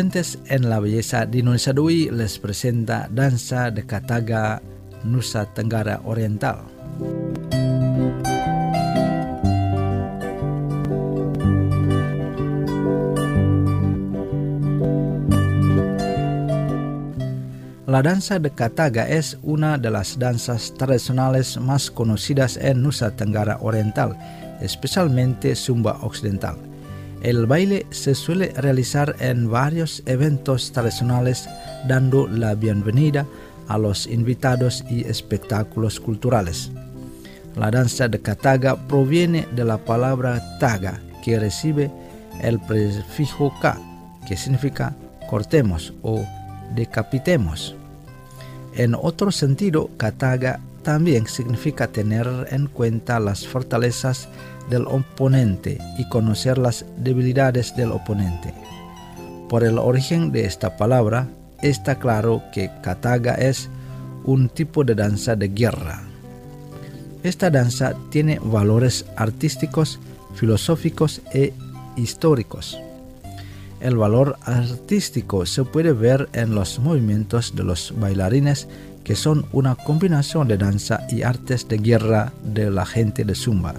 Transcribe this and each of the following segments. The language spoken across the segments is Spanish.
Oyentes, en La Belleza de Indonesia de hoy les presenta danza de Kataga, Nusa Tenggara Oriental. La danza de Kataga es una de las danzas tradicionales más conocidas en Nusa Tenggara Oriental, especialmente Sumba Occidental. El baile se suele realizar en varios eventos tradicionales, dando la bienvenida a los invitados y espectáculos culturales. La danza de Kataga proviene de la palabra taga, que recibe el prefijo ka, que significa cortemos o decapitemos. En otro sentido, Kataga también significa tener en cuenta las fortalezas del oponente y conocer las debilidades del oponente. Por el origen de esta palabra, está claro que Kataga es un tipo de danza de guerra. Esta danza tiene valores artísticos, filosóficos e históricos. El valor artístico se puede ver en los movimientos de los bailarines, que son una combinación de danza y artes de guerra de la gente de Sumba.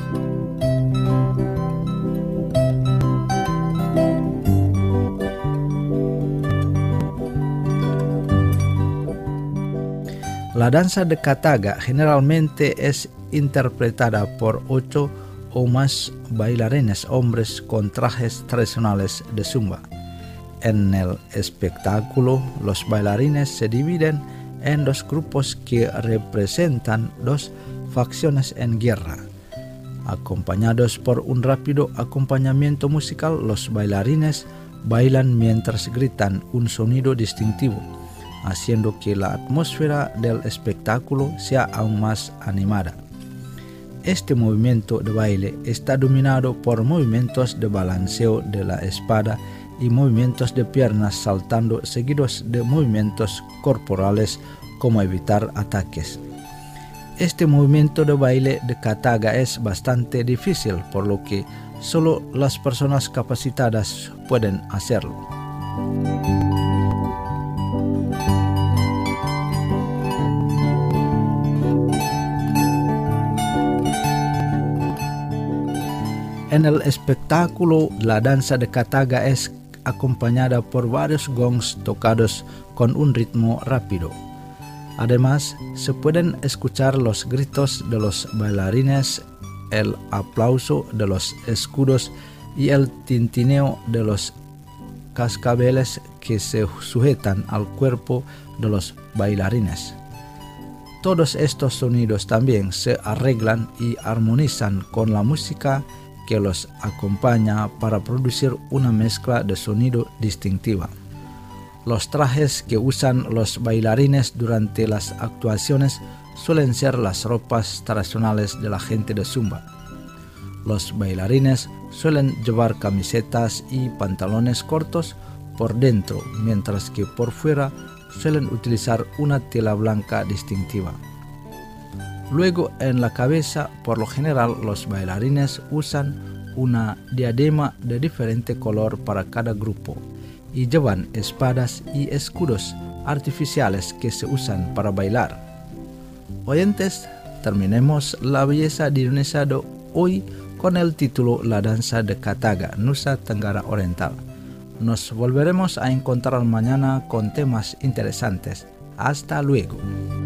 La danza de Kataga generalmente es interpretada por 8 o más bailarines hombres con trajes tradicionales de Sumba. En el espectáculo, los bailarines se dividen en dos grupos que representan dos facciones en guerra. Acompañados por un rápido acompañamiento musical, los bailarines bailan mientras gritan un sonido distintivo, haciendo que la atmósfera del espectáculo sea aún más animada. Este movimiento de baile está dominado por movimientos de balanceo de la espada y movimientos de piernas saltando, seguidos de movimientos corporales como evitar ataques. Este movimiento de baile de Kataga es bastante difícil, por lo que solo las personas capacitadas pueden hacerlo. En el espectáculo, la danza de Kataga es acompañada por varios gongs tocados con un ritmo rápido. Además, se pueden escuchar los gritos de los bailarines, el aplauso de los escudos y el tintineo de los cascabeles que se sujetan al cuerpo de los bailarines. Todos estos sonidos también se arreglan y armonizan con la música que los acompaña para producir una mezcla de sonido distintiva. Los trajes que usan los bailarines durante las actuaciones suelen ser las ropas tradicionales de la gente de Sumba. Los bailarines suelen llevar camisetas y pantalones cortos por dentro, mientras que por fuera suelen utilizar una tela blanca distintiva. Luego, en la cabeza, por lo general, los bailarines usan una diadema de diferente color para cada grupo y llevan espadas y escudos artificiales que se usan para bailar. Oyentes, terminemos La Belleza de Indonesia de hoy con el título La danza de Kataga, Nusa Tenggara Oriental. Nos volveremos a encontrar mañana con temas interesantes. Hasta luego.